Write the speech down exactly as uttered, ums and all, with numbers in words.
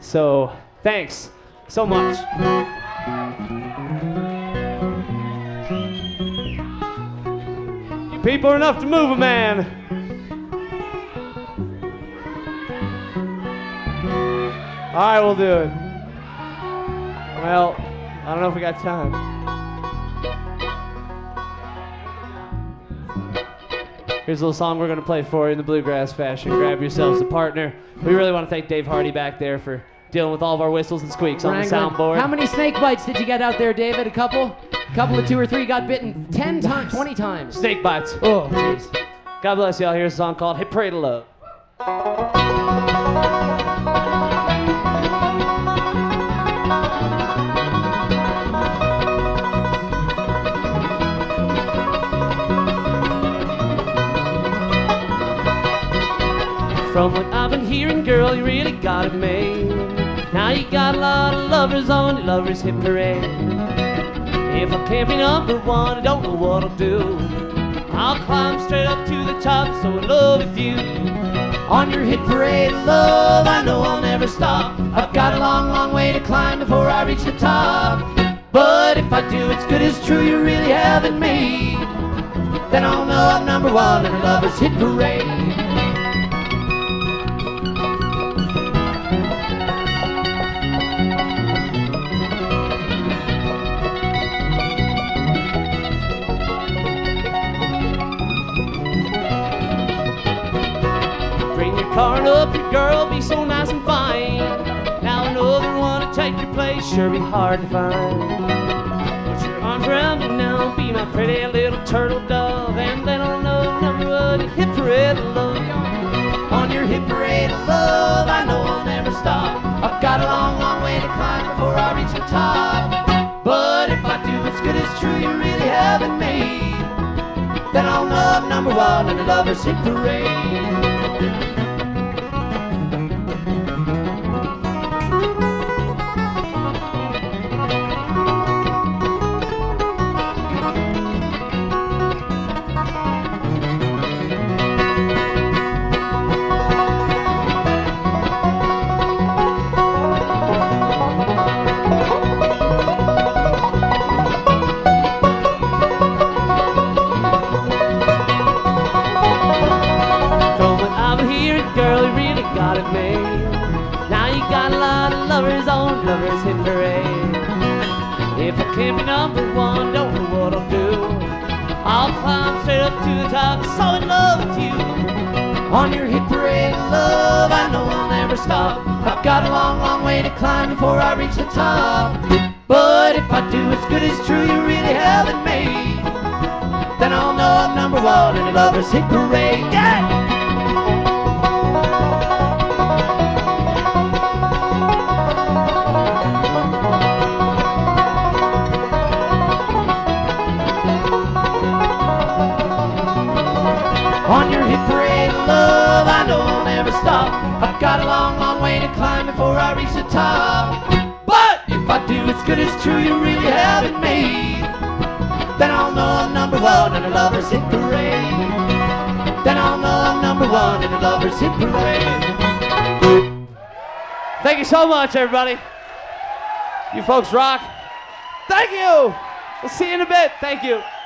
So, thanks so much. You people are enough to move a man. All right, we'll do it. Well, I don't know if we got time. Here's a little song we're going to play for you in the bluegrass fashion. Grab yourselves a partner. We really want to thank Dave Hardy back there for dealing with all of our whistles and squeaks on the soundboard. How many snake bites did you get out there, David? A couple? A couple of two or three got bitten ten times, twenty times. Snake bites. Oh, jeez. God bless y'all. Here's a song called Hit Parade of Love. From what I've been hearing, girl, you really got it made. Now you got a lot of lovers on your lovers' hit parade. If I can't be number one, I don't know what I'll do. I'll climb straight up to the top, so in love with you. On your hit parade of love, I know I'll never stop. I've got a long, long way to climb before I reach the top. But if I do, it's good as true, you really haven't me. Then I'll know I'm number one in a lover's hit parade. Car up, your girl be so nice and fine. Now another one to take your place sure be hard to find. Put your arms around me now, be my pretty little turtle dove, and then I'll know number one, your hit parade of love. On your hit parade of love, I know I'll never stop. I've got a long, long way to climb before I reach the top. But if I do, it's good as true, you really haven't me. Then I'll know I'm number one in the lover's hit parade. Lovers hit parade. If I can't be number one, don't know what I'll do. I'll climb straight up to the top, so in love with you. On your hit parade of love, I know I'll never stop. I've got a long, long way to climb before I reach the top. But if I do, it's good as true, you really haven't me. Then I'll know I'm number one in the lover's hit parade. Yeah! On your hit parade of love, I know I'll never stop. I've got a long, long way to climb before I reach the top. But if I do, it's good as true, you really haven't me. Then I'll know I'm number one in a lover's hit parade. Then I'll know I'm number one in a lover's hit parade. Thank you so much, everybody. You folks rock. Thank you. We'll see you in a bit. Thank you.